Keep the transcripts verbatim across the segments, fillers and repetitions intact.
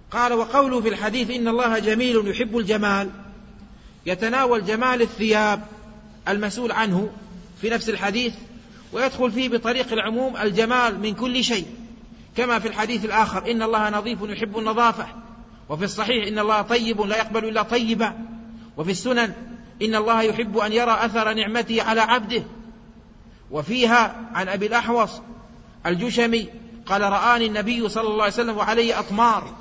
قال: وقوله في الحديث إن الله جميل يحب الجمال، يتناول جمال الثياب المسؤول عنه في نفس الحديث، ويدخل فيه بطريق العموم الجمال من كل شيء، كما في الحديث الآخر إن الله نظيف يحب النظافة، وفي الصحيح إن الله طيب لا يقبل إلا طيبا، وفي السنن إن الله يحب أن يرى أثر نعمته على عبده. وفيها عن أبي الأحوص الجشمي قال: رآني النبي صلى الله عليه وسلم وعلي أطمار،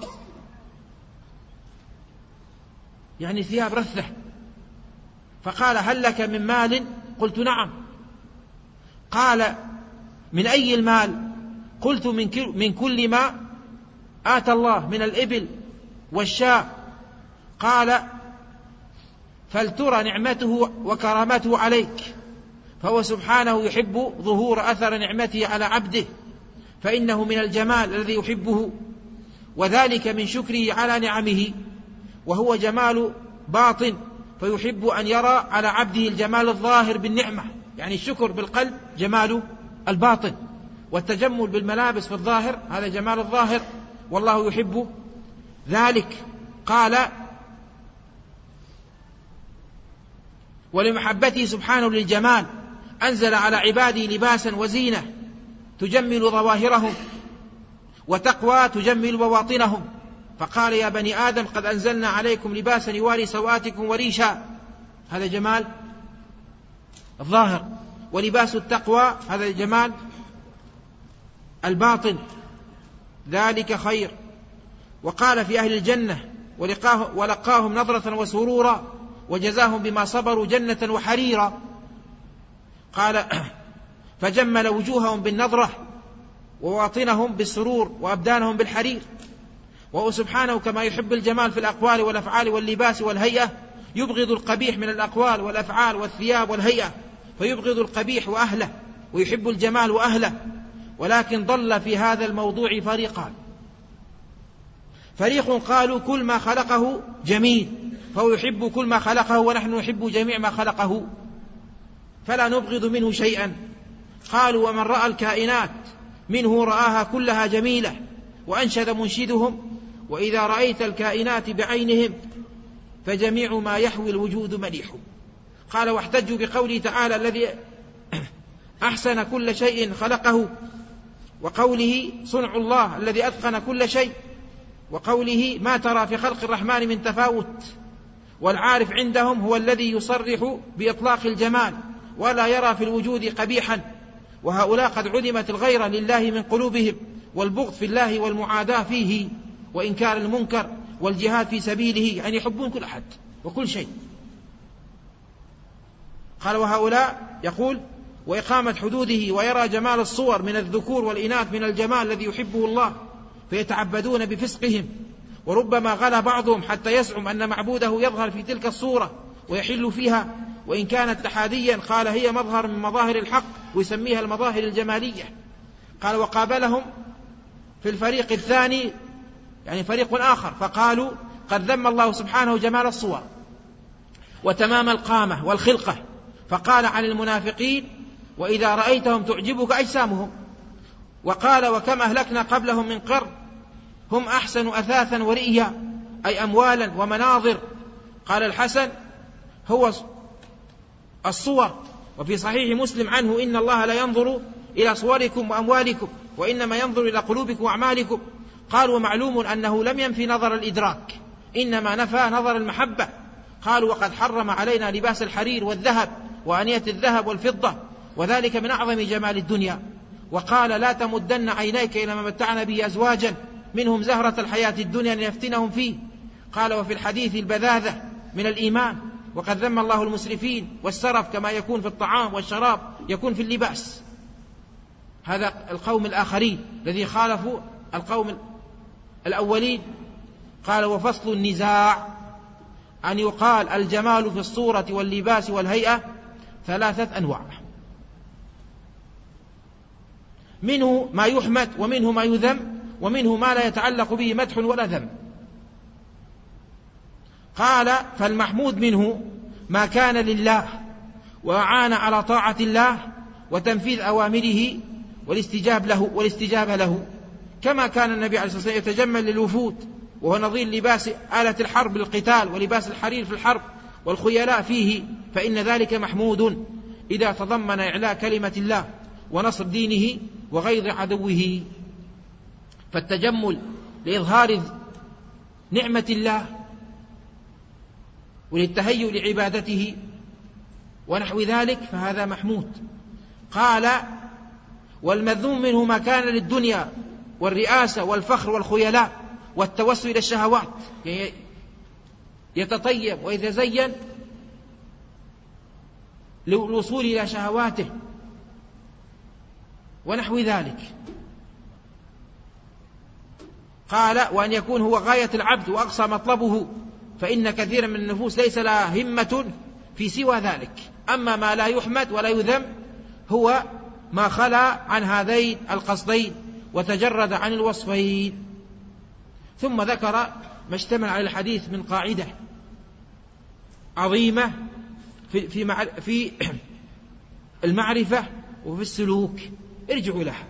يعني ثياب رثة، فقال: هل لك من مال؟ قلت: نعم. قال: من أي المال؟ قلت: من كل ما آتى الله من الإبل والشاة. قال: فلترى نعمته وكرامته عليك، فهو سبحانه يحب ظهور أثر نعمته على عبده، فإنه من الجمال الذي يحبه، وذلك من شكره على نعمه، وهو جمال باطن، فيحب أن يرى على عبده الجمال الظاهر بالنعمة، يعني الشكر بالقلب جمال الباطن، والتجمل بالملابس في الظاهر هذا جمال الظاهر، والله يحب ذلك. قال: ولمحبته سبحانه للجمال أنزل على عباده لباسا وزينة تجمل ظواهرهم، وتقوى تجمل بواطنهم، فقال: يا بني آدم قد أنزلنا عليكم لباسا يواري سوآتكم وريشا، هذا جمال الظاهر، ولباس التقوى هذا جمال الباطن، ذلك خير. وقال في أهل الجنة: ولقاهم نظرة وسرورا وجزاهم بما صبروا جنة وحريرا. قال: فجمل وجوههم بالنظرة وواطنهم بالسرور وأبدانهم بالحرير. وهو سبحانه كما يحب الجمال في الأقوال والأفعال واللباس والهيئة يبغض القبيح من الأقوال والأفعال والثياب والهيئة، فيبغض القبيح وأهله ويحب الجمال وأهله. ولكن ضل في هذا الموضوع فريقان: فريق قالوا كل ما خلقه جميل، فهو يحب كل ما خلقه، ونحن نحب جميع ما خلقه فلا نبغض منه شيئا. قالوا: ومن رأى الكائنات منه رآها كلها جميلة. وأنشد منشدهم: وإذا رأيت الكائنات بعينهم فجميع ما يحوي الوجود مليح. قال: واحتجوا بقوله تعالى: الذي أحسن كل شيء خلقه، وقوله صنع الله الذي أتقن كل شيء، وقوله ما ترى في خلق الرحمن من تفاوت. والعارف عندهم هو الذي يصرح بإطلاق الجمال ولا يرى في الوجود قبيحا، وهؤلاء قد علمت الغيرة لله من قلوبهم، والبغض في الله والمعاداة فيه، وإنكار المنكر والجهاد في سبيله، يعني يحبون كل أحد وكل شيء. قال: وهؤلاء يقول: وإقامة حدوده، ويرى جمال الصور من الذكور والإناث من الجمال الذي يحبه الله، فيتعبدون بفسقهم. وربما غلا بعضهم حتى يزعم أن معبوده يظهر في تلك الصورة ويحل فيها، وإن كانت تحاديا قال هي مظهر من مظاهر الحق، ويسميها المظاهر الجمالية. قال: وقابلهم في الفريق الثاني يعني فريق آخر، فقالوا: قد ذم الله سبحانه جمال الصور وتمام القامة والخلقة، فقال عن المنافقين: وإذا رأيتهم تعجبك أجسامهم. وقال: وكم أهلكنا قبلهم من قرن هم أحسن أثاثا ورئيا، أي أموالا ومناظر. قال الحسن: هو الصور. وفي صحيح مسلم عنه: إن الله لا ينظر إلى صوركم وأموالكم، وإنما ينظر إلى قلوبكم وأعمالكم. قالوا: ومعلوم أنه لم ينفي نظر الإدراك، إنما نفى نظر المحبة. قالوا: وقد حرم علينا لباس الحرير والذهب وأنية الذهب والفضة، وذلك من أعظم جمال الدنيا. وقال: لا تمدن عينيك إلى ما متعنا به أزواجا منهم زهرة الحياة الدنيا لنفتنهم فيه. قال: وفي الحديث البذاذة من الإيمان، وقد ذم الله المسرفين والسرف، كما يكون في الطعام والشراب يكون في اللباس. هذا القوم الآخرين الذي خالفوا القوم الأولين. قال: وفصل النزاع أن يقال الجمال في الصورة واللباس والهيئة ثلاثة أنواع: منه ما يحمد، ومنه ما يذم، ومنه ما لا يتعلق به مدح ولا ذم. قال: فالمحمود منه ما كان لله وأعان على طاعة الله وتنفيذ أوامره والاستجاب له والاستجابة له، كما كان النبي عليه الصلاة والسلام يتجمل للوفود وهو نظير لباس آلة الحرب للقتال ولباس الحرير في الحرب والخيلاء فيه، فإن ذلك محمود إذا تضمن إعلاء كلمة الله ونصر دينه وغيظ عدوه. فالتجمل لإظهار نعمة الله وللتهيؤ لعبادته ونحو ذلك فهذا محمود. قال: والمذموم منه ما كان للدنيا والرئاسة والفخر والخيلاء والتوسل إلى الشهوات، يعني يتطيب ويتزين للوصول إلى شهواته ونحو ذلك. قال: وأن يكون هو غاية العبد وأقصى مطلبه، فإن كثيرا من النفوس ليس لها همة في سوى ذلك. أما ما لا يحمد ولا يذم هو ما خلا عن هذين القصدين وتجرد عن الوصفين. ثم ذكر ما اشتمل على الحديث من قاعدة عظيمة في في في المعرفة وفي السلوك، ارجعوا لها.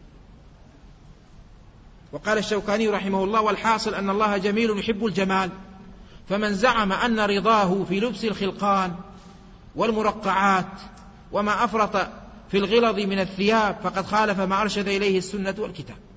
وقال الشوكاني رحمه الله: والحاصل أن الله جميل يحب الجمال، فمن زعم أن رضاه في لبس الخلقان والمرقعات وما أفرط في الغلظ من الثياب فقد خالف ما أرشد إليه السنة والكتاب.